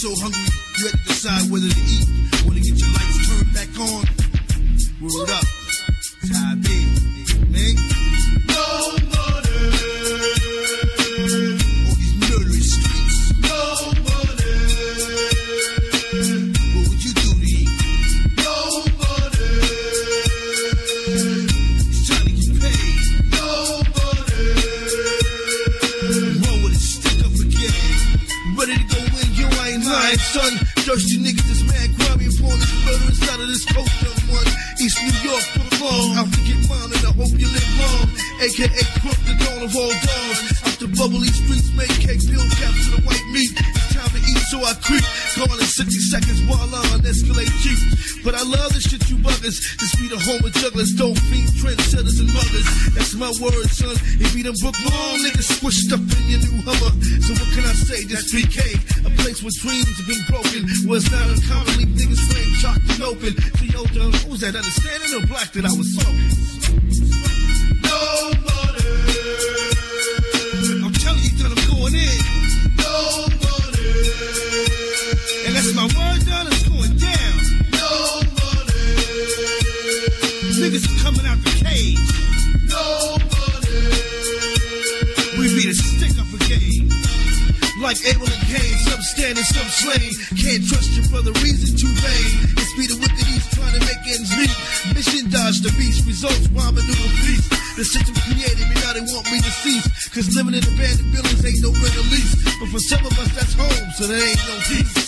so hungry, you had to decide whether to eat. Want to get your lights turned back on? Word up. That's how it be. Man. No money. All these murderous streets. No money. What would you do to eat? No money. It's trying to get paid. No money. Roll with a stick up again. Ready to go in, you ain't lying, son. Thirsty niggas is mad, grimy upon this murder inside of this coast of one. East New York, put them on. Out to get mine and I hope you live long. AKA Crook, the dawn of all dawns. Out the bubbly streets, make cake, build caps to the white meat. It's time to eat, so I creep. Gone in 60 seconds while on Escalade cheap. But I love the shit you buggers. This be the home of jugglers, dope fiends, trendsetters, and muggers. That's my word, son. It be them Brook Long niggas squished up in your new Hummer. So what can I say? This BK, a place where dreams have been broken. Was not uncommon, leave niggas frame chalked and open. So yo, John, what was that, understanding or black that I was smoking? No money. I'm telling you that I'm going in. No money. And that's my word, John, it's going down. No money. Niggas are coming out the cage. No money. We beat a stick up a game. Like Abel and Cain, some standing, some slain. Can't trust your brother, reason too vain. It's be the wicked east trying to make ends meet. Mission dodge the beast, results ramen noodle feast. The system created me, now they want me deceased. Cause living in abandoned buildings ain't no rental lease. But for some of us that's home, so there ain't no peace.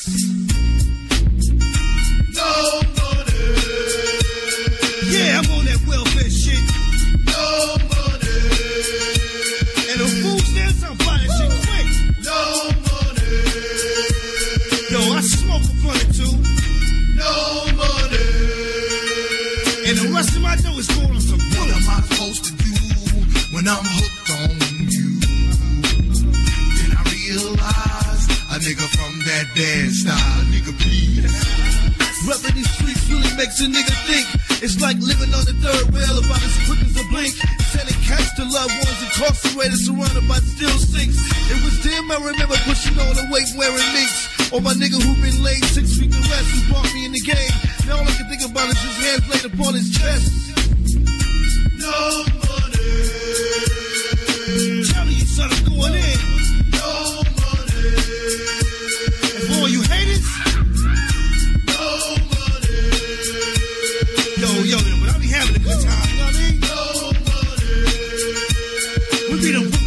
No money. Yeah, I'm on that welfare shit. No money. And the food stamps, I'm buying shit quick. No money. Yo, I smoke a blunt or two. No money. And the rest of my dough is going on some bullshit. What am I supposed to do when I'm hooked on you? Then I realize a nigga from that bad style, nigga, please. Reppin' these streets really makes a nigga think. It's like living on the third rail about as quick as a blink. Sending cash to loved ones incarcerated, surrounded by steel sinks. It was them I remember pushing on the weight wearing minks. Or my nigga who been laid 6 feet to rest who brought me in the game. Now all I can think about is his hands laid upon his chest. No money. Telling you, son, I'm going in. No money. And for all you haters, no money. Yo, but I be having a good time, you know what I mean? No money. We be the